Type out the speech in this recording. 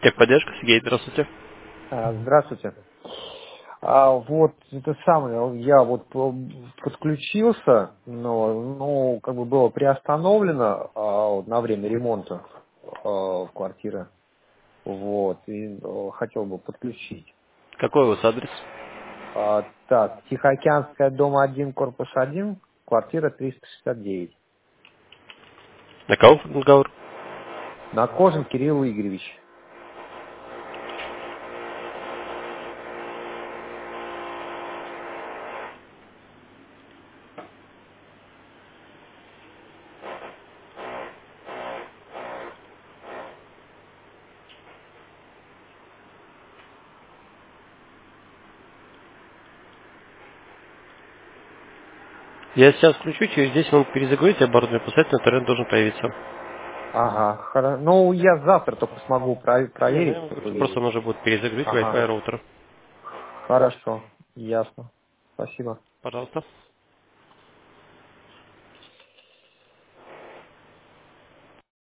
Техподдержка, Сергей, здравствуйте. Здравствуйте. Вот это самое, я вот подключился, но как бы было приостановлено на время ремонта квартиры. Вот, и хотел бы подключить. Какой у вас адрес? Так, Тихоокеанская, дом 1, корпус 1, квартира 369. На кого разговор? Накожин Кирилл Игоревич. Я сейчас включу, через 10 минут перезагрузите оборудование, после этого интернет должен появиться. Ага, ну я завтра только смогу Не, проверить. я вам говорю, что просто нужно будет перезагрузить Wi-Fi Ага, роутер. хорошо, ясно. Спасибо. Пожалуйста.